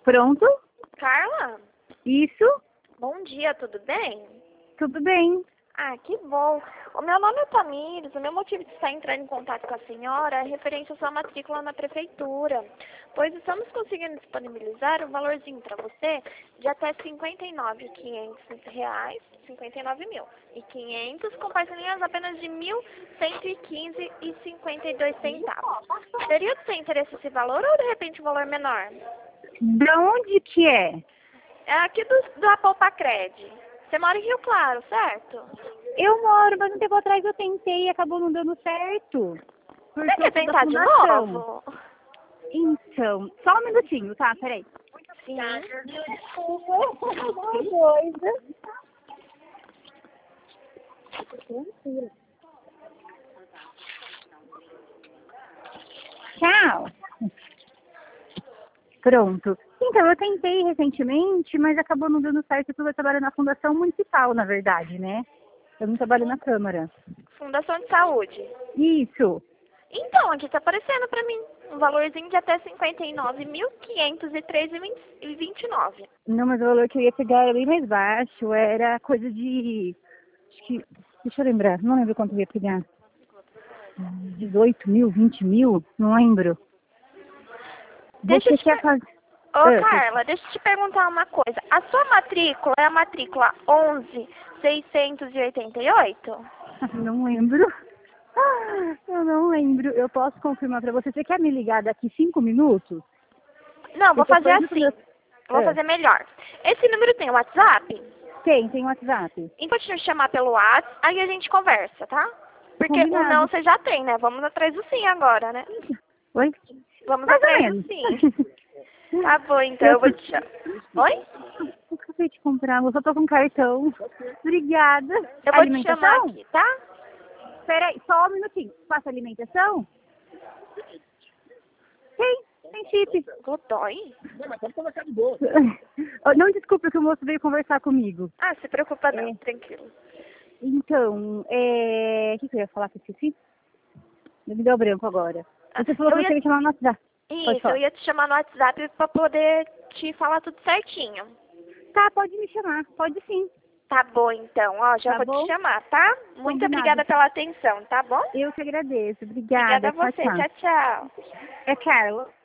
Pronto? Carla, Isso? bom dia, tudo bem? Tudo bem. Ah, que bom. O meu nome é Tamires, o meu motivo de estar entrando em contato com a senhora é referente à sua matrícula na prefeitura, pois estamos conseguindo disponibilizar um valorzinho para você de até R$ 59.500, 59 mil, e 500 com parcelinhas apenas de R$ 1.115,52. Seria do seu interesse esse valor ou de repente um valor menor? Da onde que é? É aqui da Poupa-Cred. Você mora em Rio Claro, certo? Eu moro, mas um tempo atrás eu tentei e acabou não dando certo. Porque Você quer eu sou da tentar de fundação. novo? Então, só um minutinho, tá? Peraí. Sim. Coisa. Tchau. Pronto. Então, eu tentei recentemente, mas acabou não dando certo porque eu trabalho na fundação municipal, na verdade, né? Eu não trabalho na Câmara. Fundação de Saúde. Isso. Então, aqui tá aparecendo pra mim um valorzinho de até R$ 59.503,29. Não, mas o valor que eu ia pegar era bem mais baixo. Era coisa de... Acho que... Deixa eu lembrar. Não lembro quanto eu ia pegar. 18 mil, 20 mil? Não lembro. Deixa eu Você te quer fazer... Ô, Carla, deixa eu te perguntar uma coisa. A sua matrícula é a matrícula 11.688? Não lembro. Eu não lembro. Eu posso confirmar pra você. Você quer me ligar daqui 5 minutos? Não, vou Porque fazer foi isso assim. que Vou fazer melhor. Esse número tem WhatsApp? Tem WhatsApp. Então, deixa eu te chamar pelo WhatsApp, aí a gente conversa, tá? Porque o Combinado. não você já tem, né? Vamos atrás do sim agora, né? Oi? Vamos Mais ou atrás do menos. sim. Tá bom, então eu vou te chamar. Oi? Eu acabei de comprar, eu só tô com cartão. Obrigada. Eu vou te chamar aqui, tá? Peraí, só um minutinho. Passa alimentação? Tem chip. Godoy? Não, desculpa que o moço veio conversar comigo. Ah, se preocupa não, tranquilo. Então, o que eu ia falar que eu esqueci? Me deu branco agora. Você falou Eu que ia... você ia me chamar no WhatsApp. Pode Isso, eu falar. ia te chamar no WhatsApp pra poder te falar tudo certinho. Tá, pode me chamar. Pode sim. Tá bom, então. Ó, já Tá vou bom? te chamar, tá? Muito Combinado. obrigada pela atenção, tá bom? Eu que agradeço. Obrigada Obrigada. a Tchau, você. tchau. Tchau, tchau. É Carla.